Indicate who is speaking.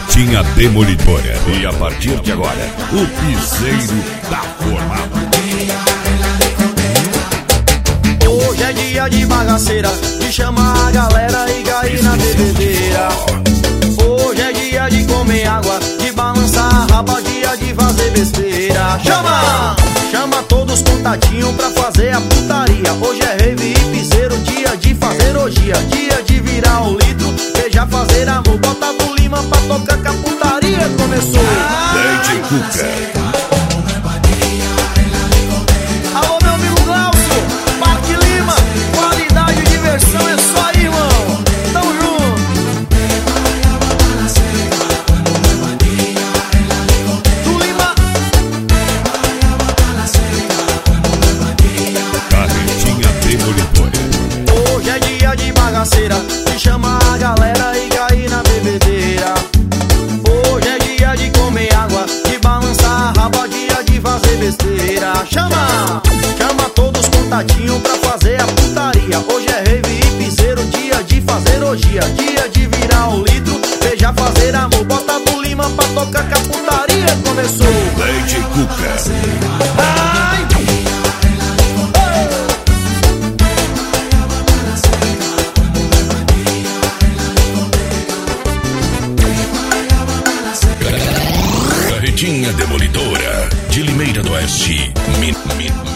Speaker 1: Carretinha Demolidora. E a partir de agora, o piseiro tá formado.
Speaker 2: Hoje é dia de bagaceira, de chamar a galera e cair na bebedeira. Hoje é dia de comer água, de balançar a raba, dia de fazer besteira. Chama todos contatinhos pra fazer a putaria. Hoje é rave e piseiro, dia de fazer orgia, dia de virar o litro, beijar, fazer amor, bota do Lima pra tocar que a putaria começou.
Speaker 1: DJ Cuca.
Speaker 2: Alô, meu amigo Glaucio, Parque Lima, qualidade e diversão é só aí, irmão. Tamo junto. Do Lima.
Speaker 1: Carretinha Demolidora.
Speaker 2: Hoje é dia de bagaceira, de chamar a galera e cair na bebedeira. Hoje é dia de comer água, de balançar a raba, dia de fazer besteira. Chama todos contatinhos pra fazer a putaria. Hoje é rave e piseiro, dia de fazer orgia, dia de virar o litro, beijar, fazer amor, bota do Lima pra tocar que a putaria começou.
Speaker 1: DJ Cuca.
Speaker 2: Ai!
Speaker 1: Carretinha Demolidora. De Limeira do Oeste.